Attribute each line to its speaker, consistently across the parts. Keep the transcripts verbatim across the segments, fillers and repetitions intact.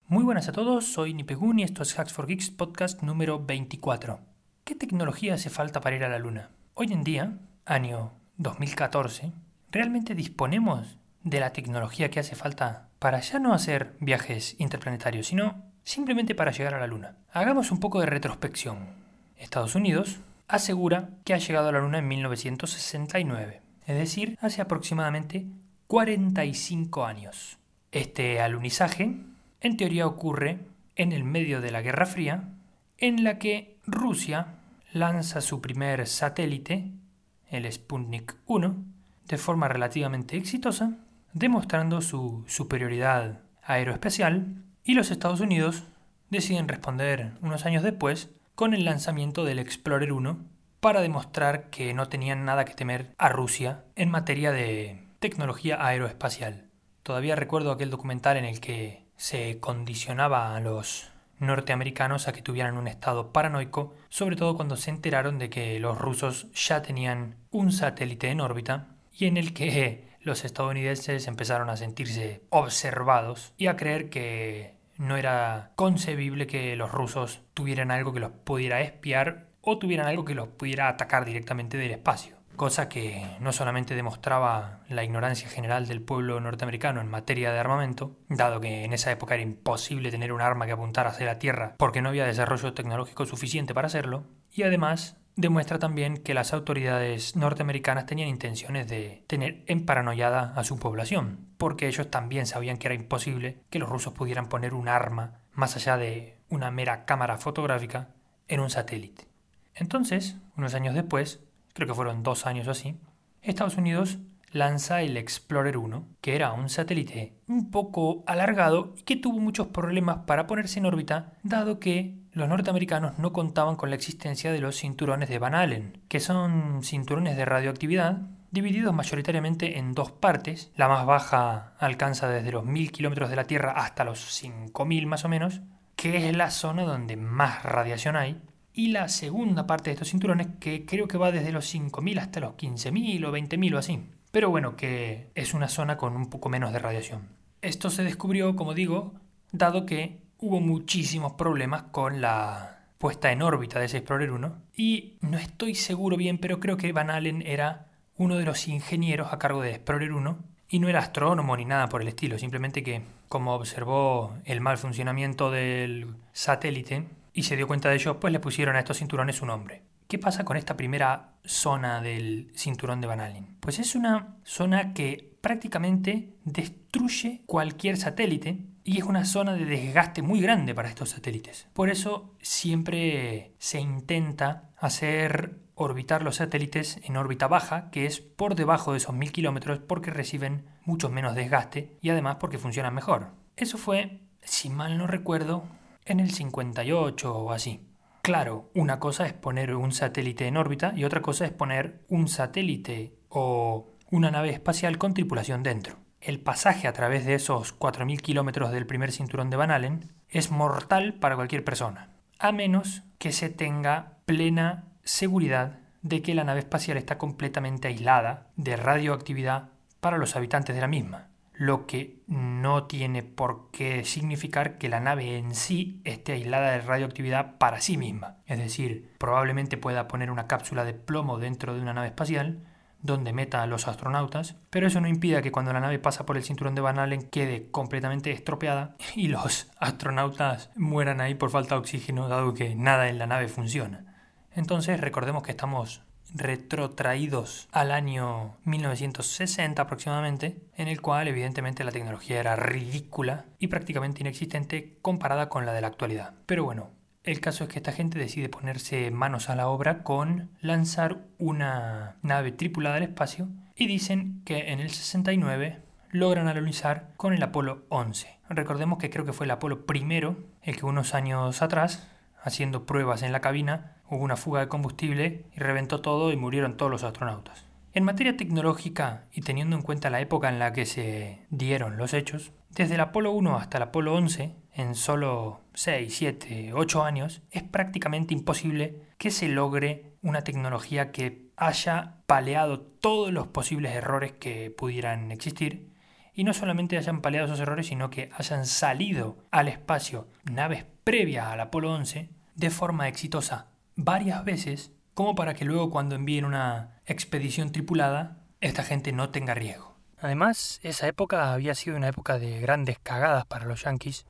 Speaker 1: Muy buenas a todos, soy Nipegun y esto es Hacks for Geeks podcast número veinticuatro. ¿Qué tecnología hace falta para ir a la Luna? Hoy en día, año dos mil catorce, ¿realmente disponemos de la tecnología que hace falta para ya no hacer viajes interplanetarios, sino simplemente para llegar a la Luna? Hagamos un poco de retrospección. Estados Unidos asegura que ha llegado a la Luna en mil novecientos sesenta y nueve, es decir, hace aproximadamente cuarenta y cinco años. Este alunizaje en teoría ocurre en el medio de la Guerra Fría, en la que Rusia lanza su primer satélite, el Sputnik uno, de forma relativamente exitosa, demostrando su superioridad aeroespacial, y los Estados Unidos deciden responder unos años después con el lanzamiento del Explorer uno para demostrar que no tenían nada que temer a Rusia en materia de tecnología aeroespacial. Todavía recuerdo aquel documental en el que se condicionaba a los norteamericanos a que tuvieran un estado paranoico, sobre todo cuando se enteraron de que los rusos ya tenían un satélite en órbita y en el que los estadounidenses empezaron a sentirse observados y a creer que no era concebible que los rusos tuvieran algo que los pudiera espiar o tuvieran algo que los pudiera atacar directamente del espacio. Cosa que no solamente demostraba la ignorancia general del pueblo norteamericano en materia de armamento, dado que en esa época era imposible tener un arma que apuntara hacia la Tierra porque no había desarrollo tecnológico suficiente para hacerlo, y además demuestra también que las autoridades norteamericanas tenían intenciones de tener emparanoiada a su población, porque ellos también sabían que era imposible que los rusos pudieran poner un arma más allá de una mera cámara fotográfica en un satélite. Entonces, unos años después, creo que fueron dos años o así, Estados Unidos lanza el Explorer uno, que era un satélite un poco alargado y que tuvo muchos problemas para ponerse en órbita, dado que los norteamericanos no contaban con la existencia de los cinturones de Van Allen, que son cinturones de radioactividad divididos mayoritariamente en dos partes. La más baja alcanza desde los mil kilómetros de la Tierra hasta los cinco mil más o menos, que es la zona donde más radiación hay. Y la segunda parte de estos cinturones, que creo que va desde los cinco mil hasta los quince mil o veinte mil o así. Pero bueno, que es una zona con un poco menos de radiación. Esto se descubrió, como digo, dado que hubo muchísimos problemas con la puesta en órbita de ese Explorer uno. Y no estoy seguro bien, pero creo que Van Allen era uno de los ingenieros a cargo de Explorer uno. Y no era astrónomo ni nada por el estilo. Simplemente que, como observó el mal funcionamiento del satélite y se dio cuenta de ello, pues le pusieron a estos cinturones su nombre. ¿Qué pasa con esta primera zona del cinturón de Van Allen? Pues es una zona que prácticamente destruye cualquier satélite y es una zona de desgaste muy grande para estos satélites. Por eso siempre se intenta hacer orbitar los satélites en órbita baja, que es por debajo de esos mil kilómetros, porque reciben mucho menos desgaste y además porque funcionan mejor. Eso fue, si mal no recuerdo, en el cincuenta y ocho o así. Claro, una cosa es poner un satélite en órbita y otra cosa es poner un satélite o una nave espacial con tripulación dentro. El pasaje a través de esos cuatro mil kilómetros del primer cinturón de Van Allen es mortal para cualquier persona, a menos que se tenga plena seguridad de que la nave espacial está completamente aislada de radioactividad para los habitantes de la misma. Lo que no tiene por qué significar que la nave en sí esté aislada de radioactividad para sí misma. Es decir, probablemente pueda poner una cápsula de plomo dentro de una nave espacial donde meta a los astronautas, pero eso no impide que cuando la nave pasa por el cinturón de Van Allen quede completamente estropeada y los astronautas mueran ahí por falta de oxígeno, dado que nada en la nave funciona. Entonces recordemos que estamos retrotraídos al año mil novecientos sesenta aproximadamente, en el cual evidentemente la tecnología era ridícula y prácticamente inexistente comparada con la de la actualidad. Pero bueno, el caso es que esta gente decide ponerse manos a la obra con lanzar una nave tripulada al espacio y dicen que en el sesenta y nueve logran alunizar con el Apolo once. Recordemos que creo que fue el Apolo primero el que unos años atrás, haciendo pruebas en la cabina, hubo una fuga de combustible y reventó todo y murieron todos los astronautas. En materia tecnológica y teniendo en cuenta la época en la que se dieron los hechos, desde el Apolo uno hasta el Apolo once, en solo seis, siete, ocho años, es prácticamente imposible que se logre una tecnología que haya paleado todos los posibles errores que pudieran existir y no solamente hayan paliado esos errores, sino que hayan salido al espacio naves previas al Apolo once de forma exitosa varias veces, como para que luego cuando envíen una expedición tripulada, esta gente no tenga riesgo. Además, esa época había sido una época de grandes cagadas para los yanquis.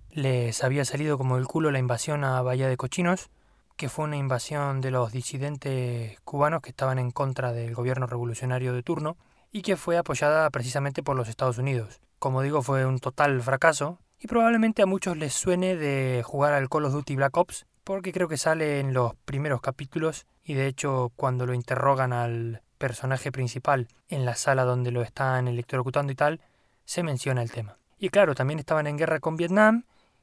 Speaker 1: Les había salido como el culo la invasión a Bahía de Cochinos, que fue una invasión de los disidentes cubanos que estaban en contra del gobierno revolucionario de turno y que fue apoyada precisamente por los Estados Unidos. Como digo, fue un total fracaso y probablemente a muchos les suene de jugar al Call of Duty Black Ops, porque creo que sale en los primeros capítulos y de hecho cuando lo interrogan al personaje principal en la sala donde lo están electrocutando y tal, se menciona el tema. Y claro, también estaban en guerra con Vietnam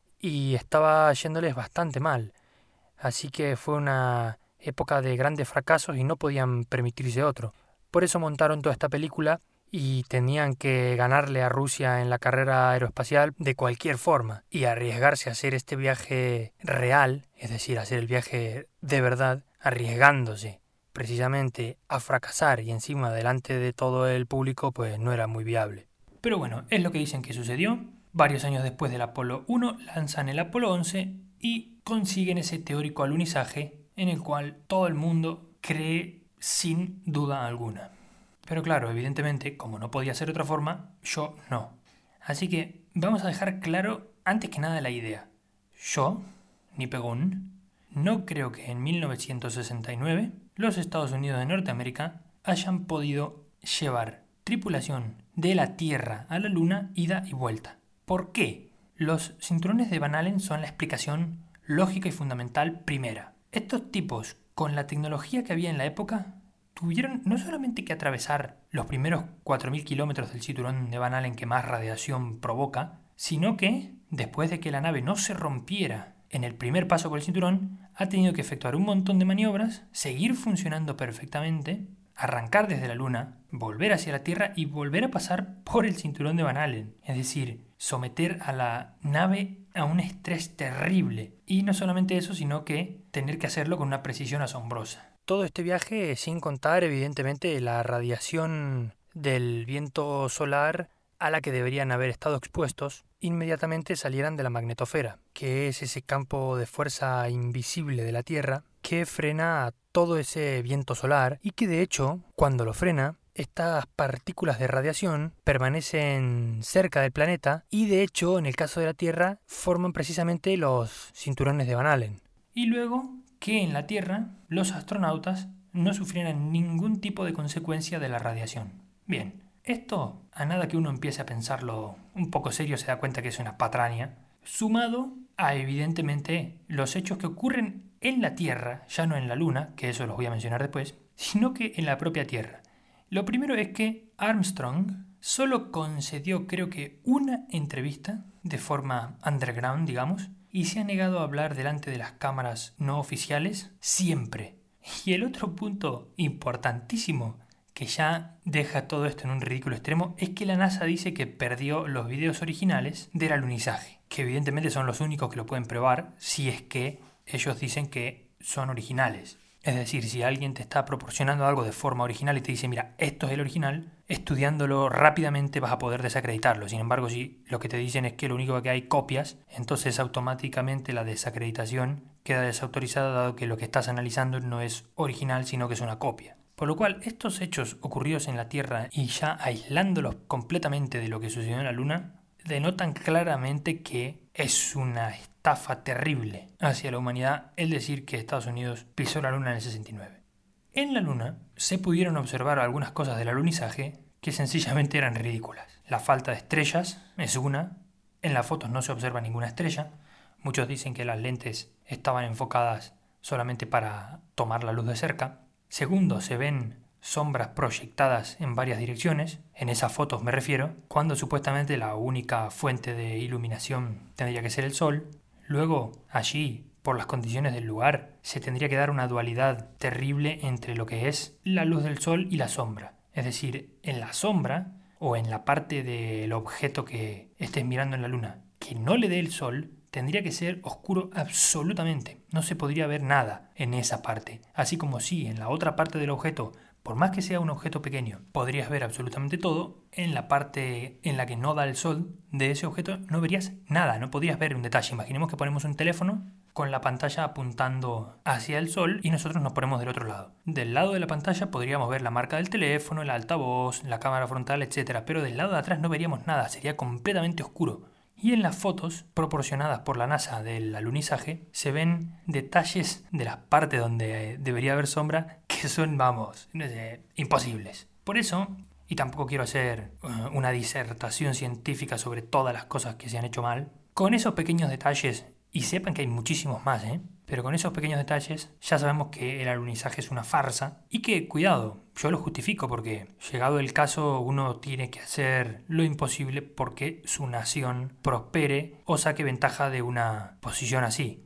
Speaker 1: y estaba yéndoles bastante mal. Así que fue una época de grandes fracasos y no podían permitirse otro. Por eso montaron toda esta película y tenían que ganarle a Rusia en la carrera aeroespacial de cualquier forma y arriesgarse a hacer este viaje real, es decir, hacer el viaje de verdad, arriesgándose precisamente a fracasar y encima delante de todo el público, pues no era muy viable. Pero bueno, es lo que dicen que sucedió. Varios años después del Apolo uno lanzan el Apolo once y consiguen ese teórico alunizaje en el cual todo el mundo cree sin duda alguna. Pero claro, evidentemente, como no podía ser de otra forma, yo no. Así que vamos a dejar claro antes que nada la idea. Yo, ni pegún, no creo que en mil novecientos sesenta y nueve los Estados Unidos de Norteamérica hayan podido llevar tripulación de la Tierra a la Luna ida y vuelta. ¿Por qué? Los cinturones de Van Allen son la explicación lógica y fundamental primera. Estos tipos, con la tecnología que había en la época, tuvieron no solamente que atravesar los primeros cuatro mil kilómetros del cinturón de Van Allen que más radiación provoca, sino que, después de que la nave no se rompiera en el primer paso por el cinturón, ha tenido que efectuar un montón de maniobras, seguir funcionando perfectamente, arrancar desde la Luna, volver hacia la Tierra y volver a pasar por el cinturón de Van Allen. Es decir, someter a la nave a un estrés terrible. Y no solamente eso, sino que tener que hacerlo con una precisión asombrosa. Todo este viaje sin contar, evidentemente, la radiación del viento solar a la que deberían haber estado expuestos, inmediatamente salieran de la magnetosfera, que es ese campo de fuerza invisible de la Tierra que frena a todo ese viento solar y que de hecho, cuando lo frena, estas partículas de radiación permanecen cerca del planeta y de hecho, en el caso de la Tierra, forman precisamente los cinturones de Van Allen. Y luego que en la Tierra los astronautas no sufrieran ningún tipo de consecuencia de la radiación. Bien, esto, a nada que uno empiece a pensarlo un poco serio, se da cuenta que es una patraña, sumado a, evidentemente, los hechos que ocurren en la Tierra, ya no en la Luna, que eso los voy a mencionar después, sino que en la propia Tierra. Lo primero es que Armstrong solo concedió, creo que, una entrevista de forma underground, digamos, y se ha negado a hablar delante de las cámaras no oficiales siempre. Y el otro punto importantísimo que ya deja todo esto en un ridículo extremo es que la NASA dice que perdió los videos originales del alunizaje, que evidentemente son los únicos que lo pueden probar si es que ellos dicen que son originales. Es decir, si alguien te está proporcionando algo de forma original y te dice, mira, esto es el original, estudiándolo rápidamente vas a poder desacreditarlo. Sin embargo, si lo que te dicen es que lo único que hay copias, entonces automáticamente la desacreditación queda desautorizada dado que lo que estás analizando no es original, sino que es una copia. Por lo cual, estos hechos ocurridos en la Tierra y ya aislándolos completamente de lo que sucedió en la Luna, denotan claramente que es una estafa terrible hacia la humanidad el decir que Estados Unidos pisó la Luna en el sesenta y nueve. En la Luna se pudieron observar algunas cosas del alunizaje que sencillamente eran ridículas. La falta de estrellas es una, en las fotos no se observa ninguna estrella, muchos dicen que las lentes estaban enfocadas solamente para tomar la luz de cerca. Segundo, se ven sombras proyectadas en varias direcciones, en esas fotos me refiero, cuando supuestamente la única fuente de iluminación tendría que ser el sol. Luego, allí, por las condiciones del lugar, se tendría que dar una dualidad terrible entre lo que es la luz del sol y la sombra. Es decir, en la sombra, o en la parte del objeto que estés mirando en la luna, que no le dé el sol, tendría que ser oscuro absolutamente. No se podría ver nada en esa parte. Así como si en la otra parte del objeto por más que sea un objeto pequeño, podrías ver absolutamente todo, en la parte en la que no da el sol de ese objeto no verías nada, no podrías ver un detalle. Imaginemos que ponemos un teléfono con la pantalla apuntando hacia el sol y nosotros nos ponemos del otro lado. Del lado de la pantalla podríamos ver la marca del teléfono, el altavoz, la cámara frontal, etcétera, pero del lado de atrás no veríamos nada, sería completamente oscuro. Y en las fotos proporcionadas por la NASA del alunizaje se ven detalles de las partes donde debería haber sombra que son, vamos, no sé, imposibles. Por eso, y tampoco quiero hacer uh, una disertación científica sobre todas las cosas que se han hecho mal, con esos pequeños detalles, y sepan que hay muchísimos más, ¿eh? Pero con esos pequeños detalles ya sabemos que el alunizaje es una farsa y que, cuidado, yo lo justifico porque llegado el caso uno tiene que hacer lo imposible porque su nación prospere o saque ventaja de una posición así.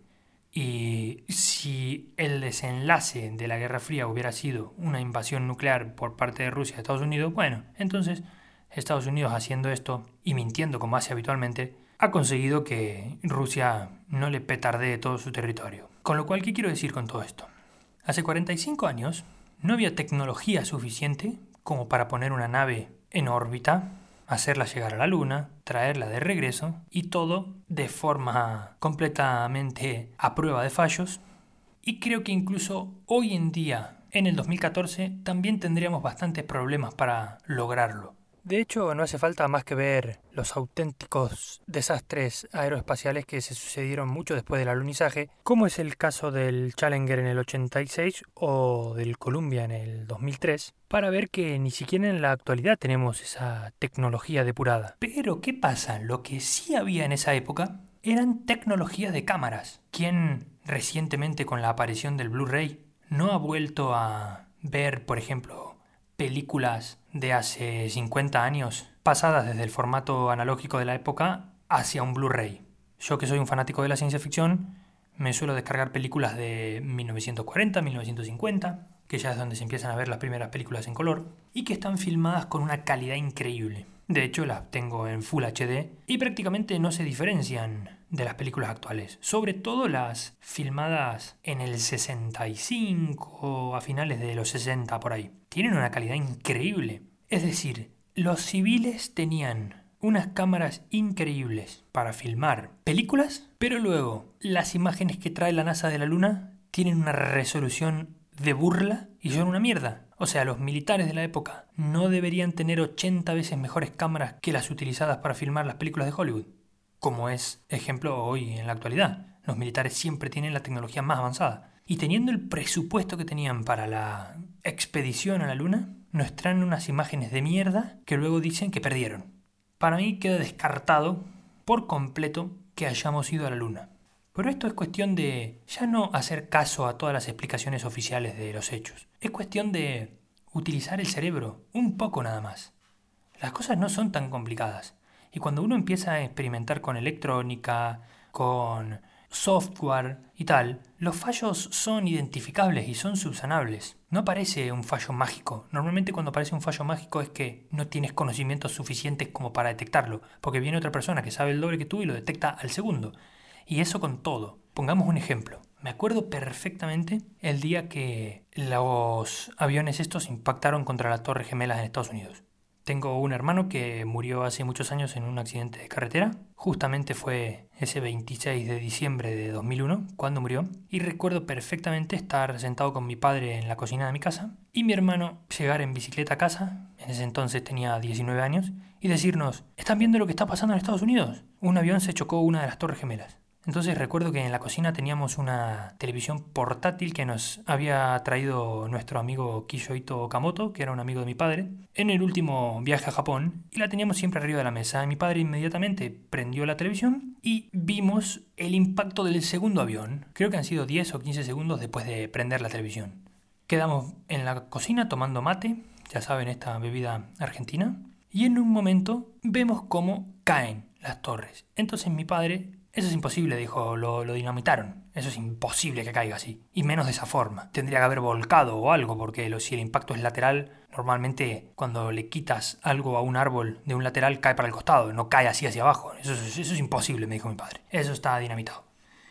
Speaker 1: Y si el desenlace de la Guerra Fría hubiera sido una invasión nuclear por parte de Rusia a Estados Unidos, bueno, entonces Estados Unidos haciendo esto y mintiendo como hace habitualmente, ha conseguido que Rusia no le petardee todo su territorio. Con lo cual, ¿qué quiero decir con todo esto? Hace cuarenta y cinco años no había tecnología suficiente como para poner una nave en órbita, hacerla llegar a la Luna, traerla de regreso y todo de forma completamente a prueba de fallos. Y creo que incluso hoy en día, en el dos mil catorce, también tendríamos bastantes problemas para lograrlo. De hecho, no hace falta más que ver los auténticos desastres aeroespaciales que se sucedieron mucho después del alunizaje, como es el caso del Challenger en el ochenta y seis o del Columbia en el dos mil tres, para ver que ni siquiera en la actualidad tenemos esa tecnología depurada. Pero, ¿qué pasa? Lo que sí había en esa época eran tecnologías de cámaras. ¿Quién recientemente con la aparición del Blu-ray no ha vuelto a ver, por ejemplo, películas de hace cincuenta años pasadas desde el formato analógico de la época hacia un Blu-ray? Yo, que soy un fanático de la ciencia ficción, me suelo descargar películas de mil novecientos cuarenta, mil novecientos cincuenta, que ya es donde se empiezan a ver las primeras películas en color, y que están filmadas con una calidad increíble. De hecho, las tengo en Full H D y prácticamente no se diferencian de las películas actuales, sobre todo las filmadas en el sesenta y cinco o a finales de los sesenta por ahí. Tienen una calidad increíble. Es decir, los civiles tenían unas cámaras increíbles para filmar películas, pero luego las imágenes que trae la NASA de la Luna tienen una resolución de burla y son una mierda. O sea, los militares de la época no deberían tener ochenta veces mejores cámaras que las utilizadas para filmar las películas de Hollywood, como es ejemplo hoy en la actualidad. Los militares siempre tienen la tecnología más avanzada. Y teniendo el presupuesto que tenían para la expedición a la Luna, nos traen unas imágenes de mierda que luego dicen que perdieron. Para mí queda descartado por completo que hayamos ido a la Luna. Pero esto es cuestión de ya no hacer caso a todas las explicaciones oficiales de los hechos. Es cuestión de utilizar el cerebro, un poco nada más. Las cosas no son tan complicadas. Y cuando uno empieza a experimentar con electrónica, con software y tal, los fallos son identificables y son subsanables. No aparece un fallo mágico. Normalmente cuando aparece un fallo mágico es que no tienes conocimientos suficientes como para detectarlo, porque viene otra persona que sabe el doble que tú y lo detecta al segundo. Y eso con todo. Pongamos un ejemplo. Me acuerdo perfectamente el día que los aviones estos impactaron contra las Torres Gemelas en Estados Unidos. Tengo un hermano que murió hace muchos años en un accidente de carretera. Justamente fue ese veintiséis de diciembre de dos mil uno cuando murió. Y recuerdo perfectamente estar sentado con mi padre en la cocina de mi casa y mi hermano llegar en bicicleta a casa, en ese entonces tenía diecinueve años, y decirnos: ¿están viendo lo que está pasando en Estados Unidos? Un avión se chocó una de las Torres Gemelas. Entonces recuerdo que en la cocina teníamos una televisión portátil que nos había traído nuestro amigo Kishoito Okamoto, que era un amigo de mi padre, en el último viaje a Japón, y la teníamos siempre arriba de la mesa. Mi padre inmediatamente prendió la televisión y vimos el impacto del segundo avión. Creo que han sido diez o quince segundos después de prender la televisión. Quedamos en la cocina tomando mate, ya saben, esta bebida argentina, y en un momento vemos cómo caen las torres. Entonces mi padre: eso es imposible, dijo, lo, lo dinamitaron. Eso es imposible que caiga así. Y menos de esa forma. Tendría que haber volcado o algo, porque lo, si el impacto es lateral, normalmente cuando le quitas algo a un árbol de un lateral cae para el costado, no cae así hacia abajo. Eso, eso, eso es imposible, me dijo mi padre. Eso está dinamitado.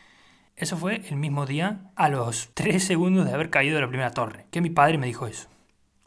Speaker 1: Eso fue el mismo día, a los tres segundos de haber caído de la primera torre, que mi padre me dijo eso.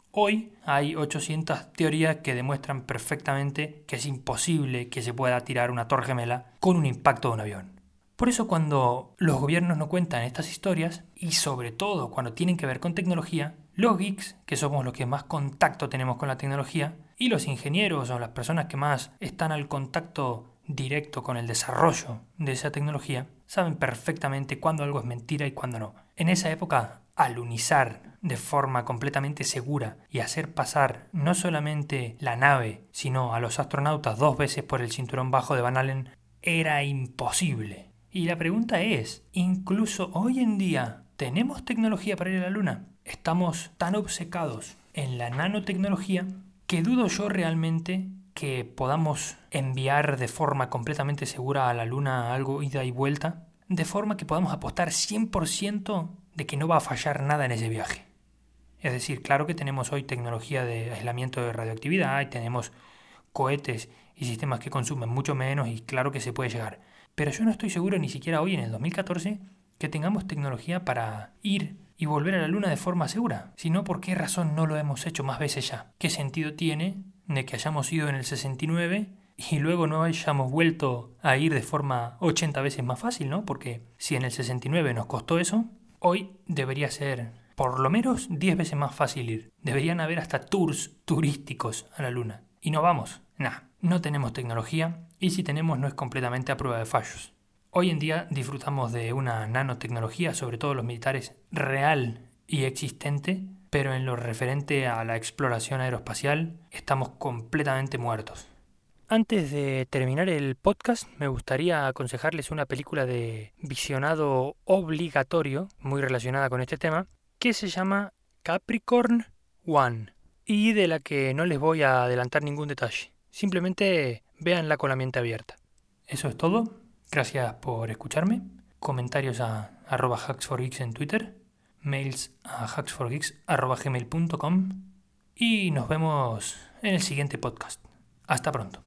Speaker 1: Hoy hay ochocientas teorías que demuestran perfectamente que es imposible que se pueda tirar una torre gemela con un impacto de un avión. Por eso cuando los gobiernos no cuentan estas historias, y sobre todo cuando tienen que ver con tecnología, los geeks, que somos los que más contacto tenemos con la tecnología, y los ingenieros o las personas que más están al contacto directo con el desarrollo de esa tecnología, saben perfectamente cuándo algo es mentira y cuándo no. En esa época, alunizar de forma completamente segura y hacer pasar no solamente la nave, sino a los astronautas dos veces por el cinturón bajo de Van Allen era imposible. Y la pregunta es, ¿incluso hoy en día tenemos tecnología para ir a la Luna? Estamos tan obcecados en la nanotecnología que dudo yo realmente que podamos enviar de forma completamente segura a la Luna algo ida y vuelta, de forma que podamos apostar cien por ciento de que no va a fallar nada en ese viaje. Es decir, claro que tenemos hoy tecnología de aislamiento de radioactividad y tenemos cohetes y sistemas que consumen mucho menos y claro que se puede llegar. Pero yo no estoy seguro ni siquiera hoy en el dos mil catorce que tengamos tecnología para ir y volver a la Luna de forma segura. Si no, ¿por qué razón no lo hemos hecho más veces ya? ¿Qué sentido tiene de que hayamos ido en el sesenta y nueve y luego no hayamos vuelto a ir de forma ochenta veces más fácil, ¿no? Porque si en el sesenta y nueve nos costó eso, hoy debería ser por lo menos diez veces más fácil ir. Deberían haber hasta tours turísticos a la Luna. Y no vamos. Nah, no tenemos tecnología y si tenemos no es completamente a prueba de fallos. Hoy en día disfrutamos de una nanotecnología, sobre todo los militares, real y existente, pero en lo referente a la exploración aeroespacial estamos completamente muertos. Antes de terminar el podcast, me gustaría aconsejarles una película de visionado obligatorio, muy relacionada con este tema, que se llama Capricorn One, y de la que no les voy a adelantar ningún detalle. Simplemente véanla con la mente abierta. Eso es todo. Gracias por escucharme. Comentarios a arroba hacksforgeeks en Twitter. Mails a hacksforgeeks arroba gmail punto com. Y nos vemos en el siguiente podcast. Hasta pronto.